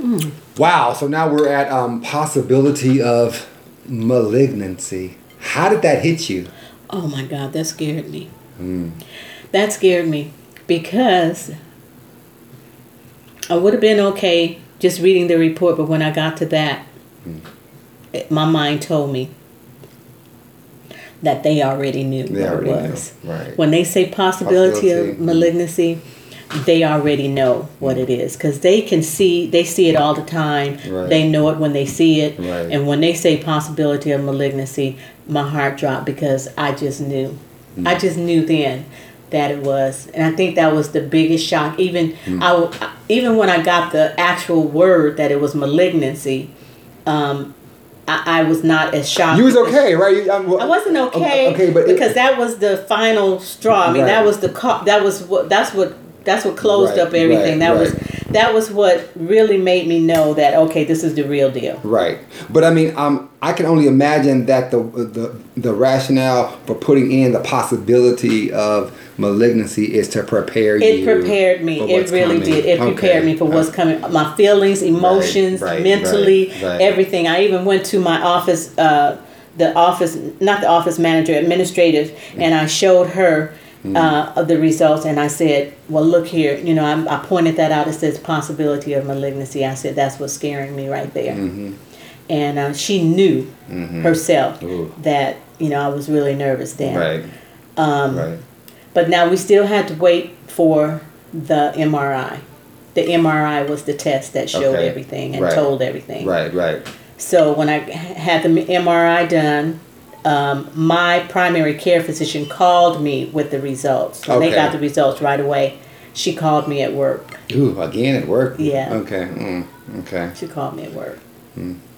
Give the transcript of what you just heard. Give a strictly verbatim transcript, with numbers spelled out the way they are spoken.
Mm. Wow. So now we're at um, possibility of malignancy. How did that hit you? Oh my God, that scared me. Mm. That scared me because I would have been okay just reading the report, but when I got to that, mm. it, my mind told me that they already knew they what already it was. Knew. Right. When they say possibility, possibility. of malignancy, they already know what mm. it is because they can see, they see it all the time. Right. They know it when they see it. Right. And when they say possibility of malignancy, my heart dropped because I just knew. Mm. I just knew then that it was. And I think that was the biggest shock. Even mm. I, even when I got the actual word that it was malignancy, um, I, I was not as shocked. You was okay, right? You, well, I wasn't okay, okay but because it, that was the final straw. I mean, right. that was the that was what that's what that's what closed right, up everything. Right, that right. was that was what really made me know that okay, this is the real deal. Right, but I mean, um, I can only imagine that the the the rationale for putting in the possibility of malignancy is to prepare you. It prepared me. It really coming. did. It prepared okay. me for what's coming. My feelings, emotions, right, right, mentally, right, right. everything. I even went to my office, uh, the office, not the office manager, administrative, mm. and I showed her mm. uh, of the results, and I said, "Well, look here. You know, I, I pointed that out. It says possibility of malignancy." I said, "That's what's scaring me right there." Mm-hmm. And uh, she knew mm-hmm. herself Ooh. that you know I was really nervous then. Right. Um, right. But now we still had to wait for the M R I. The M R I was the test that showed okay. everything and right. told everything. Right, right. So when I had the M R I done, um, my primary care physician called me with the results. When okay. they got the results right away, she called me at work. Ooh, again at work? Yeah. Okay. Mm, okay. She called me at work. Mm.